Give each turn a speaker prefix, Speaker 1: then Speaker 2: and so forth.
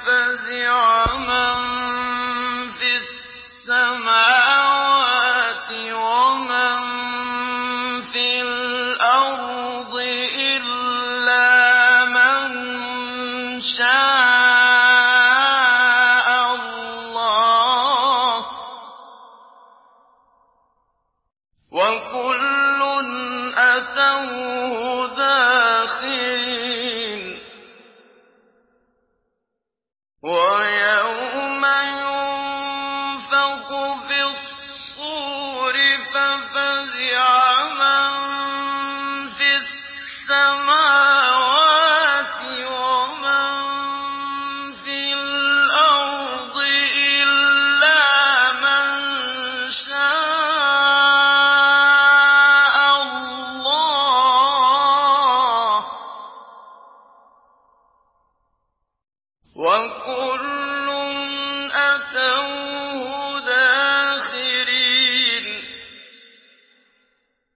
Speaker 1: فَفَزِعَ مَن فِي السَّمَاوَاتِ وَمَن فِي الْأَرْضِ إِلَّا مَن شَاءَ اللَّهُ ۚ وَكُلٌّ أَتَوْهُ دَاخِرِينَ وَيَوْمَ يُنفَخُ فِي الصُّورِ فَفَزِعَ مَن فِي السَّمَاوَاتِ وَمَن فِي الْأَرْضِ إِلَّا مَن شَاءَ اللَّهُ ۚ وَكُلٌّ أَتَوْهُ